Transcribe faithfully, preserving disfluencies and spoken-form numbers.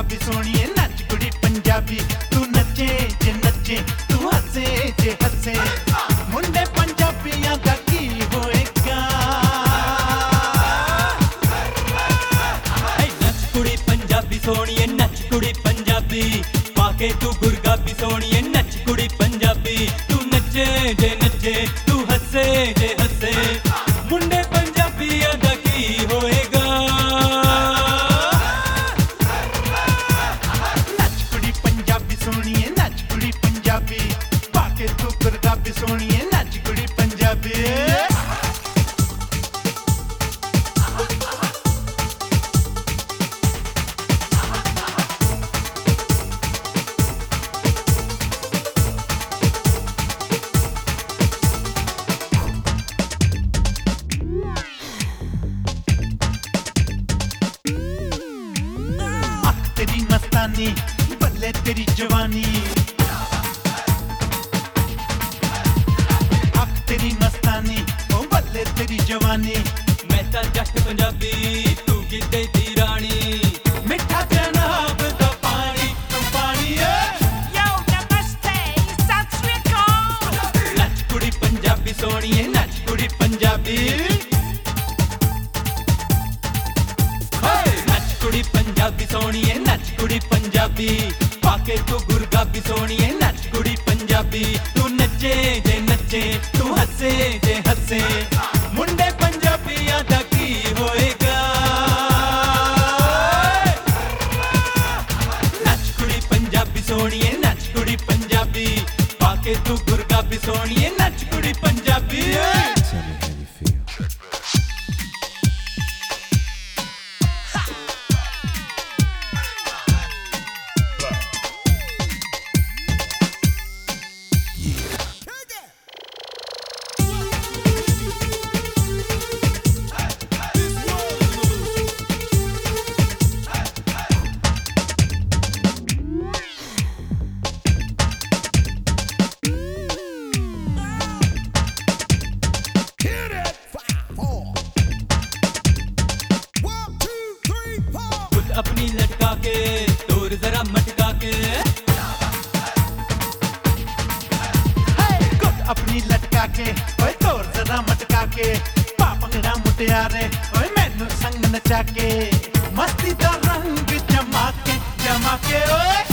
गुरगाबी सोहणीए नच कुड़ी पंजाबी तू नचे जे नचे तू हसे जे हसे मुंडे पंजाबियां दा की होएगा नच कुड़ी पंजाबी सोहणीए नच कुड़ी पंजाबी पाके तू गुरगाबी सोहणीए नच कुड़ी पंजाबी तू नचे जे नचे तू हसे जे हसे मुंडे पंजाबियां दा की होएगा नच कुड़ी पंजाबी सोहणीए नच कुड़ी पंजाबी पाके तू गुरगाबी सोहणीए नच कुड़ी पंजाबी तेरी मस्तानी बल्ले तेरी जवानी अख तेरी मस्तानी ओ बल्ले तेरी जवानी मैं तां जट पंजाबी तू किते दी रानी मिठा जनाब दा पानी तू पानी Yo, namaste, Sat Sri Akal. नच कुड़ी पंजाबी सोहणीए नच कुड़ी पंजाबी नच कुड़ी पंजाबी सोहणीए नच कुड़ी पंजाबी पाके तू गुरगाबी सोहणीए नच कुड़ी पंजाबी तू नचे जे नचे तू हसे जे हसे मुंडे पंजाबियां दा की होएगा नच कुड़ी पंजाबी सोहणीए नच कुड़ी पंजाबी पाके तू गुरगाबी सोहणीए नच कुड़ी Punjabi Tell me how you feel. खुद अपनी लटका के तोर जरा मटका के गुट अपनी लटका के ओए तोर जरा मटका के पापंगड़ा मुटियारे ओए मैनू संग नचा के मस्ती दा रंग जमा के जमा के ओए